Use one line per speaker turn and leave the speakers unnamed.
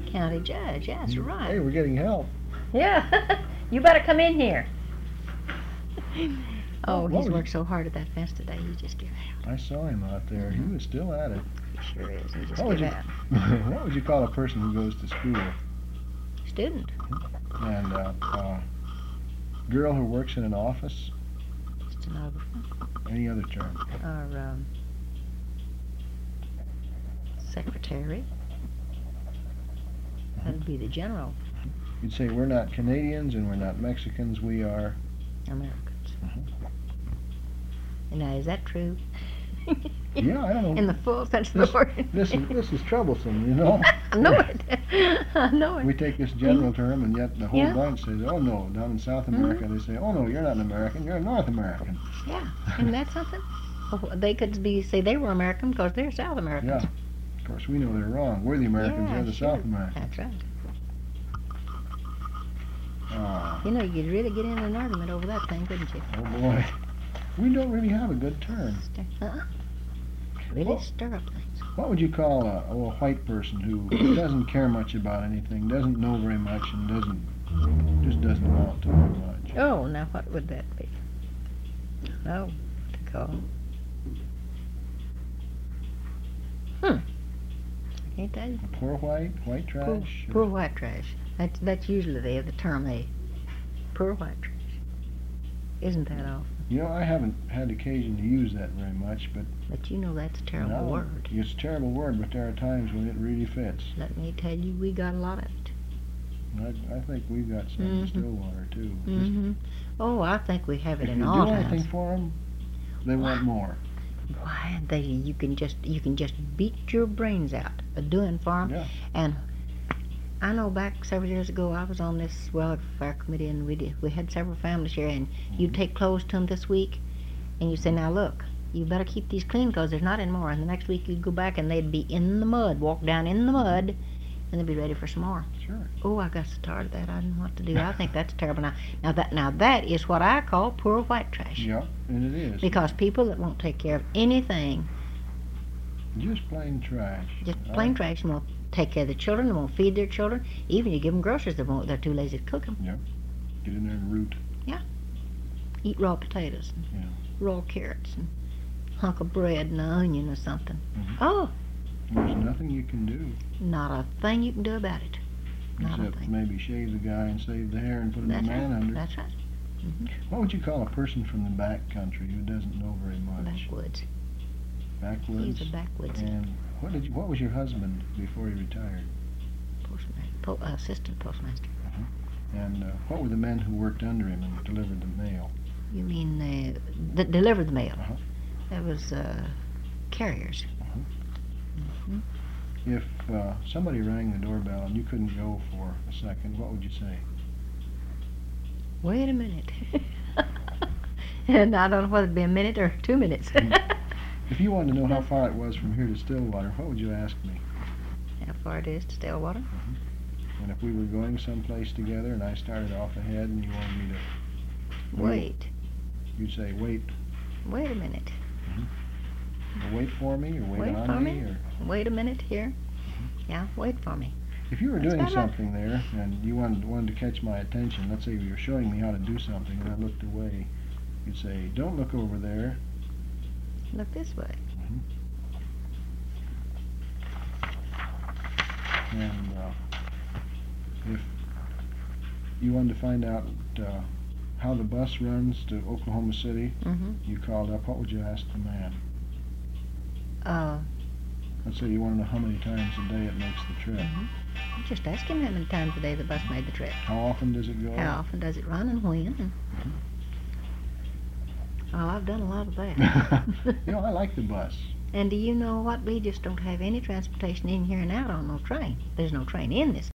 County judge, yeah, that's right.
Hey, we're getting help.
Yeah, you better come in here. Oh,
What
he's
would
worked so hard at that fence today, he just give out.
I saw him out there. He was still at it.
He sure is, he just
What would
give
you
out.
What would you call a person who goes to school?
Student,
And girl who works in an office?
stenographer,
Any other term?
or secretary. That'd be the general
You'd say we're not Canadians and we're not Mexicans, we are...
Americans. And now, is that true?
Yeah, I don't know.
In the full sense of the word.
This is troublesome, you know.
I know it. I know it.
We take this general term and yet the whole
Yeah.
bunch says, oh no, down in South America they say, oh no, you're not an American, you're a North American.
Yeah, isn't that something? Well, they could say they were American because they're South Americans.
Yeah. Of course, we know they're wrong. We're the Americans,
Yeah,
they're the
sure.
South Americans.
That's right.
Ah,
You know, you could really get into an argument over that thing, couldn't you?
oh boy. We don't really have a good term.
Uh-uh. Really
Well-
stir up things.
What would you call a white person who doesn't care much about anything, doesn't know very much, and just doesn't amount to very much?
Oh, now what would that be? Oh, what to call? I can't tell you.
A poor white trash?
Poor white trash. That's usually the term they. Poor white trash. Isn't that awful?
You know, I haven't had occasion to use that very much, but
But you know that's a terrible
now,
word.
It's a terrible word, but there are times when it really fits.
Let me tell you, we got a lot of it.
And I think we've got some in
Mhm.
Stillwater too.
Mm-hmm. Oh, I think we have it
If
in
you
all
do
towns.
anything for them, they want more.
Why, you can just beat your brains out of doing for 'em.
Yeah.
And I know back several years ago, I was on this welfare committee, and we had several families here, and you'd take clothes to them this week, and you'd say, now look, you better keep these clean because there's not any more. And the next week you'd go back, and they'd be in the mud, walk down in the mud, and they'd be ready for some more.
Sure.
Oh, I got so tired of that. I didn't know what to do. I think that's terrible. Now that is what I call poor white trash.
Yeah, and it is.
Because people that won't take care of anything,
Just plain trash.
just plain trash, and won't take care of the children, they won't feed their children. Even you give them groceries, they're too lazy to cook them.
Get in there and root.
Eat raw potatoes, and
Yeah.
raw carrots, and hunk of bread and an onion or something.
Mhm.
Oh,
There's nothing you can do
not a thing you can do about it. Not a
except
thing.
maybe shave the guy and save the hair and put him
That's
in man
right.
under.
That's right.
What would you call a person from the back country who doesn't know very much?
Backwoods.
Backwoods.
He's a backwoods
And what was your husband before he retired?
assistant postmaster.
And what were the men who worked under him and delivered the mail?
You mean that delivered the mail?
Uh-huh.
That was carriers.
If somebody rang the doorbell and you couldn't go for a second, what would you say?
Wait a minute. And I don't know whether it'd be a minute or 2 minutes.
If you wanted to know how far it was from here to Stillwater, what would you ask me?
How far it is to Stillwater?
And if we were going someplace together and I started off ahead and you wanted me to
Wait.
you'd say, wait
Wait a minute.
for me or wait
Wait
on
for
me?
me?
Or
Wait a minute here. Yeah, wait for me.
if you were
That's
doing
about right.
something there and you wanted to catch my attention, let's say you were showing me how to do something and I looked away, you'd say, don't look over there.
Look this way.
And if you wanted to find out how the bus runs to Oklahoma City,
Mm-hmm.
you called up, what would you ask the man? Let's say you want to know how many times a day it makes the trip.
Just ask him how many times a day the bus made the trip.
How often does it go?
How often does it run and when? Oh, I've done a lot of that.
You know, I like the bus.
And do you know what? We just don't have any transportation in here and out on no train. There's no train in this